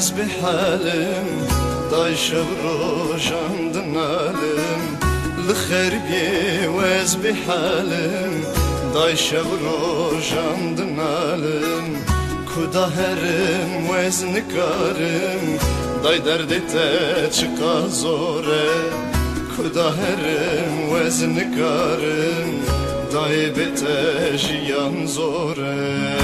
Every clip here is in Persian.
وز بحالم دايش بروجان دنالم لخربي وز بحالم دايش بروجان دنالم كدا هرم وز نكارم داي دردته چقا زوره كدا هرم وز نكارم داي بته جيان زوره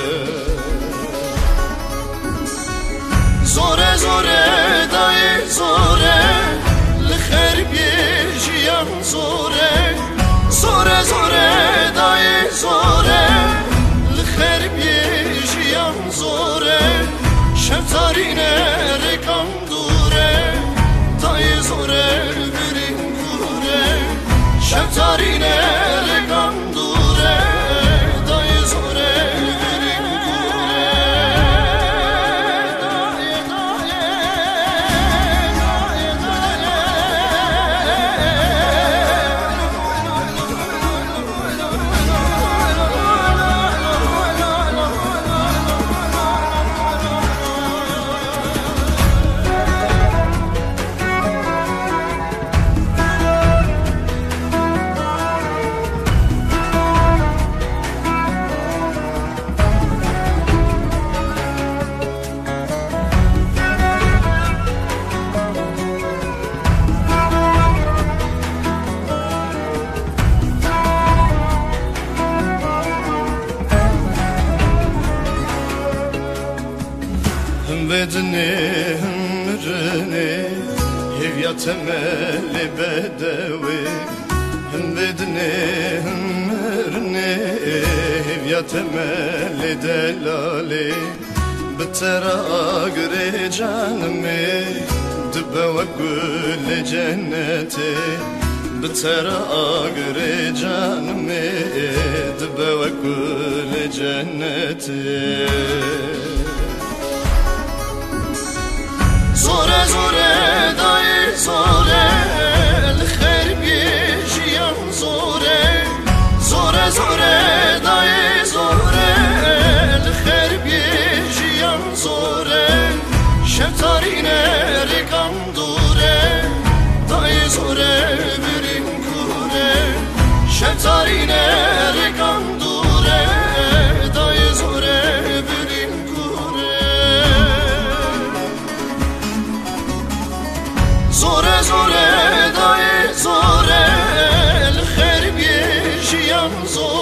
زوره زوره دای زوره لخربی جیان زوره زوره زوره دای زوره لخربی جیان زوره شفتارینه رکان دوره دای زوره برین کوره شفتارینه رکان دوره دای زوره برین بدني همرني هيا تملي بدوي بدني همرني هيا تملي دلالي بترى اقري جانمي دبا وقول جنتي بترى اقري جانمي دبا وقول جنتي زوره زوره دای زوره لخربی جیان زوره زوره زوره دای زوره لخربی جیان زوره شفتارینه رکان دوره دای زوره برین کوره شفتارینه رکان دوره دای زوره برین زوره زوره دای زوره لخربی جیان زوره